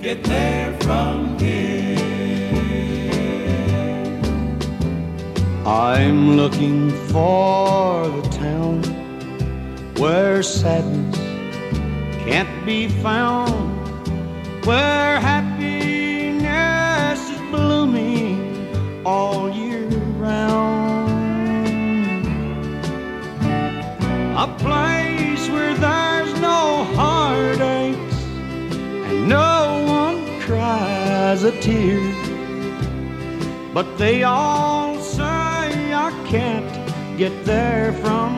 get there from here. I'm looking for the town where sadness can't be found, where happiness is blooming all year round. A place where there's no heartaches and no one cries a tear, but they all say I can't get there from